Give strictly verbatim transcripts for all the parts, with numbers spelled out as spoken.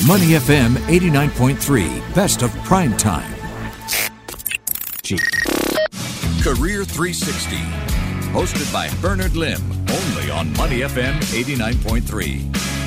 Money F M eighty-nine point three, best of prime time. G. Career three sixty, hosted by Bernard Lim, only on Money F M eighty-nine point three.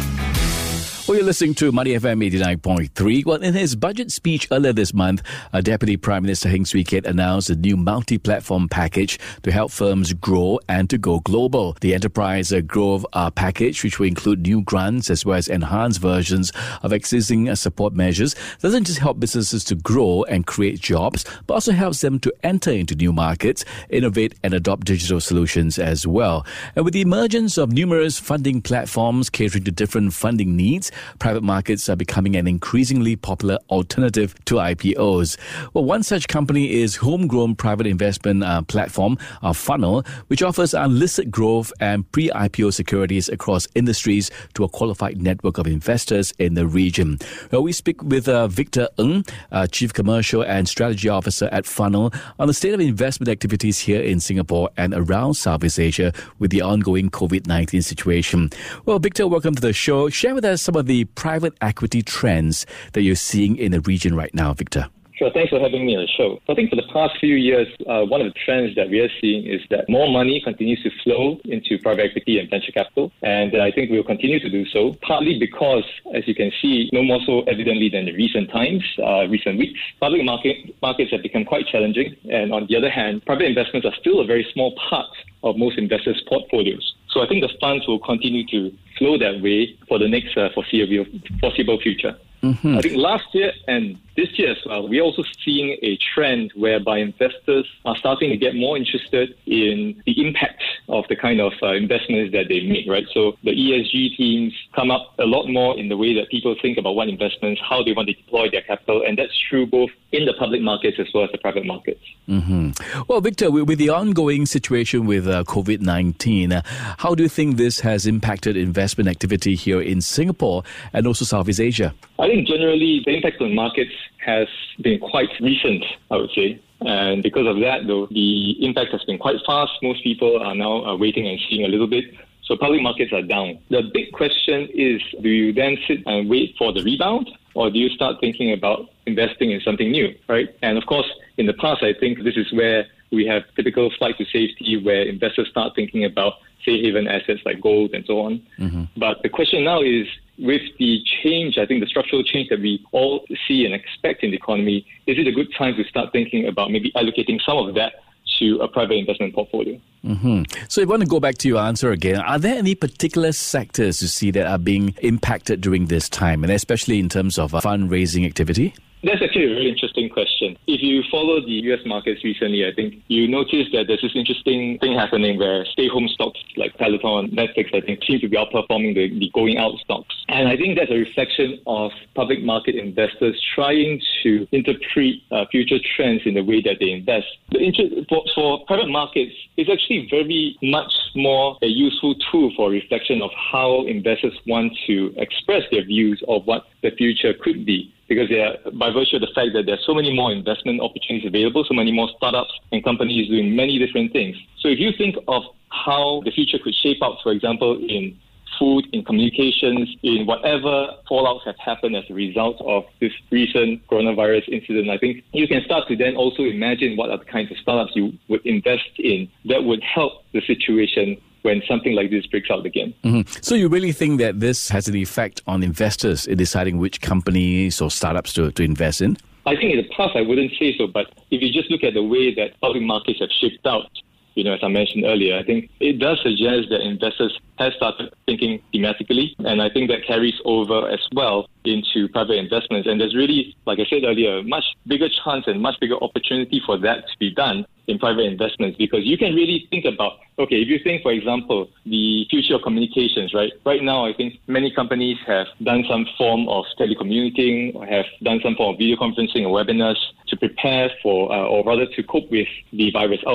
Well, you're listening to Money F M eighty-nine point three. Well, in his budget speech earlier this month, uh, Deputy Prime Minister Heng Swee Keat announced a new multi-platform package to help firms grow and to go global. The Enterprise uh, Growth uh, package, which will include new grants as well as enhanced versions of existing uh, support measures, doesn't just help businesses to grow and create jobs, but also helps them to enter into new markets, innovate and adopt digital solutions as well. And with the emergence of numerous funding platforms catering to different funding needs, private markets are becoming an increasingly popular alternative to I P Os. Well, one such company is homegrown private investment uh, platform, uh, Funnel, which offers unlisted growth and pre-I P O securities across industries to a qualified network of investors in the region. Well, we speak with uh, Victor Ng, uh, Chief Commercial and Strategy Officer at Funnel, on the state of investment activities here in Singapore and around Southeast Asia with the ongoing COVID nineteen situation. Well, Victor, welcome to the show. Share with us some of the private equity trends that you're seeing in the region right now, Victor. Sure, thanks for having me on the show. I think for the past few years, uh, one of the trends that we are seeing is that more money continues to flow into private equity and venture capital, and uh, I think we'll continue to do so, partly because, as you can see, no more so evidently than in recent times, uh, recent weeks, public market markets have become quite challenging, and on the other hand, private investments are still a very small part of most investors' portfolios. So I think the funds will continue to flow that way for the next uh, foreseeable, foreseeable future. Mm-hmm. I think last year and this year as well, we're also seeing a trend whereby investors are starting to get more interested in the impact of the kind of uh, investments that they make, right? So the E S G teams come up a lot more in the way that people think about what investments, how they want to deploy their capital, and that's true both in the public markets as well as the private markets. Mm-hmm. Well, Victor, with the ongoing situation with uh, COVID nineteen, uh, how do you think this has impacted investment activity here in Singapore and also Southeast Asia? I think generally the impact on markets has been quite recent, I would say. And because of that, though, the impact has been quite fast. Most people are now uh, waiting and seeing a little bit. So public markets are down. The big question is, do you then sit and wait for the rebound, or do you start thinking about investing in something new, right? And of course, in the past, I think this is where we have typical flight to safety, where investors start thinking about safe haven assets like gold and so on. Mm-hmm. But the question now is, with the change, I think the structural change that we all see and expect in the economy, is it a good time to start thinking about maybe allocating some of that to a private investment portfolio? Mm-hmm. So if you want to go back to your answer again, are there any particular sectors you see that are being impacted during this time, and especially in terms of uh, fundraising activity? That's actually a really interesting question. If you follow the U S markets recently, I think you notice that there's this interesting thing happening where stay-home stocks like Peloton, Netflix, I think, seem to be outperforming the, the going-out stocks. And I think that's a reflection of public market investors trying to interpret uh, future trends in the way that they invest. The interest for, for private markets is actually very much more a useful tool for reflection of how investors want to express their views of what the future could be. Because they are, by virtue of the fact that there are so many more investment opportunities available, so many more startups and companies doing many different things. So if you think of how the future could shape out, for example, in food, in communications, in whatever fallouts have happened as a result of this recent coronavirus incident, I think you can start to then also imagine what are the kinds of startups you would invest in that would help the situation when something like this breaks out again. Mm-hmm. So you really think that this has an effect on investors in deciding which companies or startups to, to invest in? I think in the past I wouldn't say so, but if you just look at the way that public markets have shaped out, you know, as I mentioned earlier, I think it does suggest that investors have started thinking thematically, and I think that carries over as well into private investments. And there's really, like I said earlier, a much bigger chance and much bigger opportunity for that to be done in private investments, because you can really think about, okay, if you think, for example, the future of communications, right? Right now, I think many companies have done some form of telecommuting or have done some form of video conferencing or webinars to prepare for, uh, or rather to cope with the virus outbreak.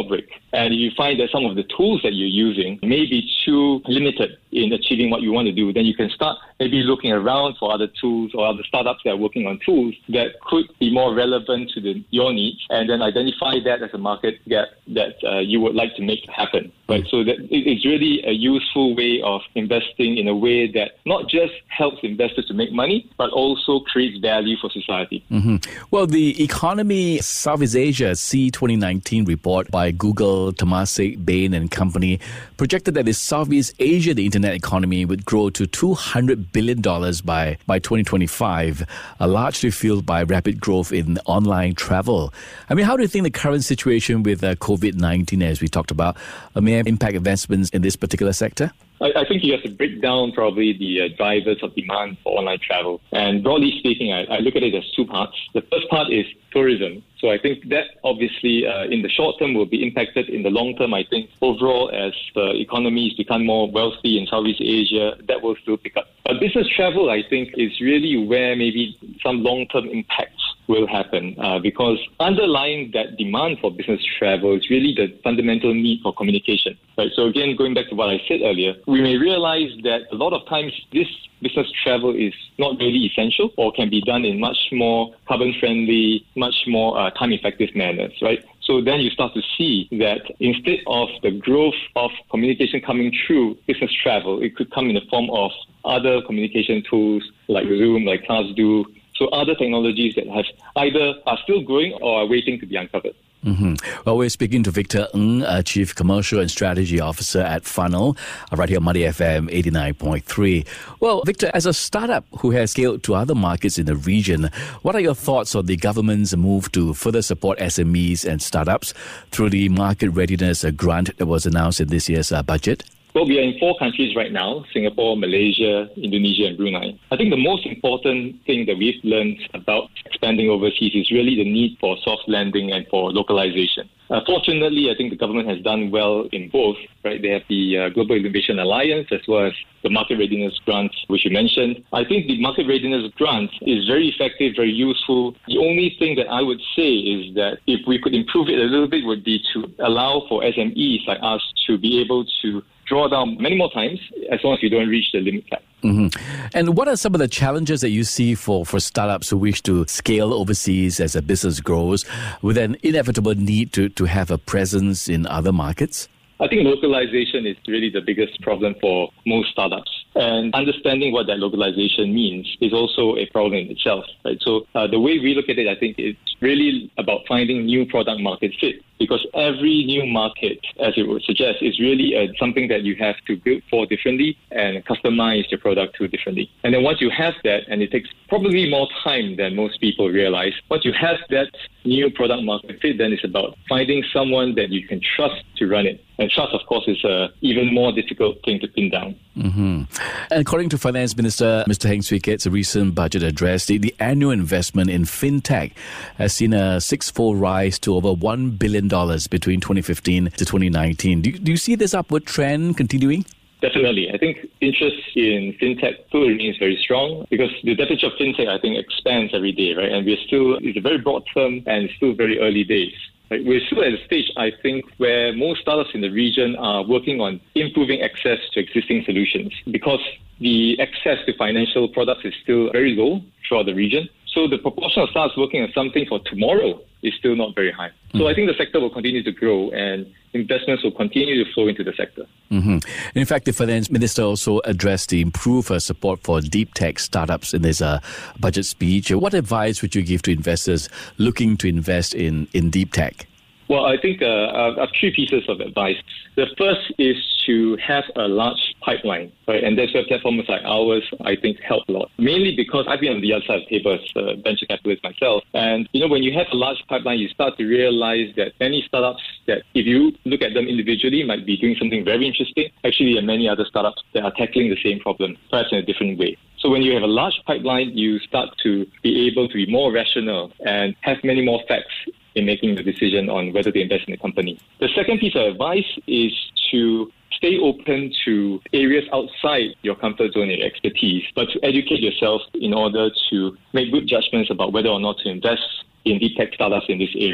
And if you find that some of the tools that you're using may be too limited in achieving what you want to do, then you can start maybe looking around for other tools or other startups that are working on tools that could be more relevant to the, your needs, and then identify that as a market gap that uh, you would like to make happen. Right? So that it's really a useful way of investing in a way that not just helps investors to make money, but also creates value for society. Mm-hmm. Well, the Economy Southeast Asia C twenty nineteen report by Google, Temasek, Bain and Company projected that the Southeast Asia, the internet economy, would grow to two hundred billion dollars by, by twenty twenty-five, uh, largely fueled by rapid growth in online travel. I mean, how do you think the current situation with uh, COVID nineteen, as we talked about, uh, may impact investments in this particular sector? I, I think you have to break down probably the uh, drivers of demand for online travel. And broadly speaking, I, I look at it as two parts. The first part is tourism. So I think that obviously uh, in the short term will be impacted. In the long term, I think overall as the economies become more wealthy in Southeast Asia, that will still pick up. But business travel, I think, is really where maybe some long-term impacts will happen uh, because underlying that demand for business travel is really the fundamental need for communication. Right? So again, going back to what I said earlier, we may realize that a lot of times this business travel is not really essential or can be done in much more carbon-friendly, much more uh, time-effective manners, right? So then you start to see that instead of the growth of communication coming through business travel, it could come in the form of other communication tools like Zoom, like ClassDo, so other technologies that have either are still growing or are waiting to be uncovered. Mm-hmm. Well, we're speaking to Victor Ng, uh, Chief Commercial and Strategy Officer at Funnel, uh, right here on Money F M eighty-nine point three. Well, Victor, as a startup who has scaled to other markets in the region, what are your thoughts on the government's move to further support S M Es and startups through the Market Readiness Grant that was announced in this year's uh, budget? Well, we are in four countries right now, Singapore, Malaysia, Indonesia, and Brunei. I think the most important thing that we've learned about expanding overseas is really the need for soft landing and for localization. Uh, fortunately, I think the government has done well in both. Right, they have the uh, Global Innovation Alliance as well as the Market Readiness Grant, which you mentioned. I think the Market Readiness Grant is very effective, very useful. The only thing that I would say is that if we could improve it a little bit would be to allow for S M Es like us to be able to draw down many more times as long as you don't reach the limit cap. Mm-hmm. And what are some of the challenges that you see for, for startups who wish to scale overseas as a business grows with an inevitable need to, to have a presence in other markets? I think localization is really the biggest problem for most startups. And understanding what that localization means is also a problem in itself. Right? So uh, the way we look at it, I think it's really about finding new product market fit. Because every new market, as it would suggest, is really uh, something that you have to build for differently and customize your product to differently. And then once you have that, and it takes probably more time than most people realize, once you have that new product market fit, then it's about finding someone that you can trust to run it. And trust, of course, is an even more difficult thing to pin down. Mm-hmm. And according to Finance Minister Mister Heng Swee Keat's recent budget address, the, the annual investment in fintech has seen a six-fold rise to over one billion dollars between twenty fifteen to twenty nineteen. Do you, do you see this upward trend continuing? Definitely. I think interest in fintech still remains very strong because the definition of fintech, I think, expands every day, right? And we're still, it's a very broad term and it's still very early days. Right? We're still at a stage, I think, where most startups in the region are working on improving access to existing solutions because the access to financial products is still very low throughout the region. So the proportion of startups working on something for tomorrow is still not very high. So I think the sector will continue to grow and investments will continue to flow into the sector. Mm-hmm. In fact, the Finance Minister also addressed the improved uh, support for deep tech startups in his uh, budget speech. What advice would you give to investors looking to invest in, in deep tech? Well, I think uh, I have three pieces of advice. The first is to have a large pipeline, right? And that's where platforms like ours, I think, help a lot. Mainly because I've been on the other side of the table as a venture capitalist myself. And, you know, when you have a large pipeline, you start to realize that many startups that, if you look at them individually, might be doing something very interesting. Actually, there are many other startups that are tackling the same problem, perhaps in a different way. So when you have a large pipeline, you start to be able to be more rational and have many more facts in making the decision on whether to invest in a company. The second piece of advice is to stay open to areas outside your comfort zone and expertise, but to educate yourself in order to make good judgments about whether or not to invest in deep tech startups in this area.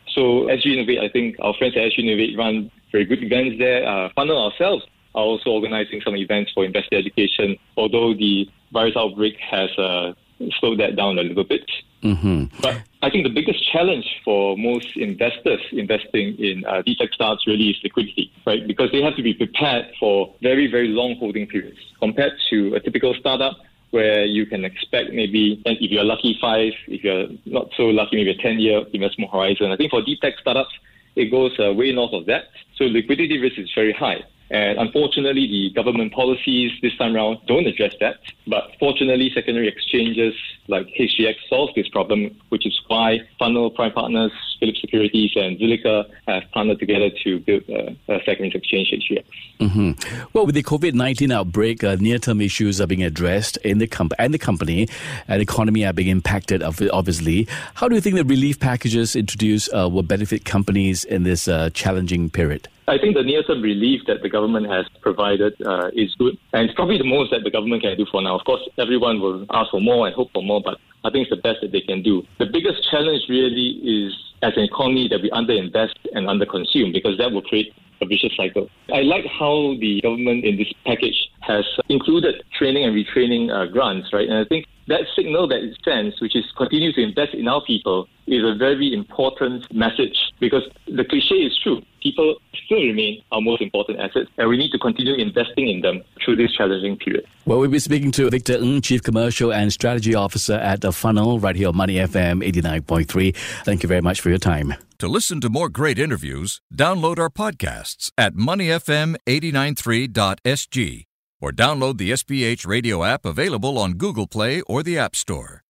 So S G Innovate, I think our friends at S G Innovate run very good events there. Uh, Funnel ourselves are also organizing some events for investor education, although the virus outbreak has uh, slowed that down a little bit. Mm-hmm. But I think the biggest challenge for most investors investing in uh, deep tech startups really is liquidity, right? Because they have to be prepared for very, very long holding periods compared to a typical startup where you can expect maybe, and if you're lucky, five, if you're not so lucky, maybe a ten-year investment horizon. I think for deep tech startups, it goes uh, way north of that. So liquidity risk is very high. And unfortunately, the government policies this time around don't address that. But fortunately, secondary exchanges like H G X solve this problem, which is why Funnel, Prime Partners, Philips Securities, and Zilliqa have partnered together to build a, a secondary exchange, H G X. Mm-hmm. Well, with the COVID nineteen outbreak, uh, near-term issues are being addressed in the comp- and the company and the economy are being impacted, obviously. How do you think the relief packages introduced uh, will benefit companies in this uh, challenging period? I think the near-term relief that the government has provided uh, is good. And it's probably the most that the government can do for now. Of course, everyone will ask for more and hope for more, but I think it's the best that they can do. The biggest challenge really is, as an economy, that we underinvest and underconsume, because that will create a vicious cycle. I like how the government in this package has included training and retraining uh, grants, right? And I think that signal that it sends, which is continue to invest in our people, is a very important message, because the cliche is true. People still remain our most important assets, and we need to continue investing in them through this challenging period. Well, we'll be speaking to Victor Ng, Chief Commercial and Strategy Officer at The Funnel, right here on Money F M eighty-nine point three. Thank you very much for your time. To listen to more great interviews, download our podcasts at money f m eight nine three dot s g or download the S P H radio app available on Google Play or the App Store.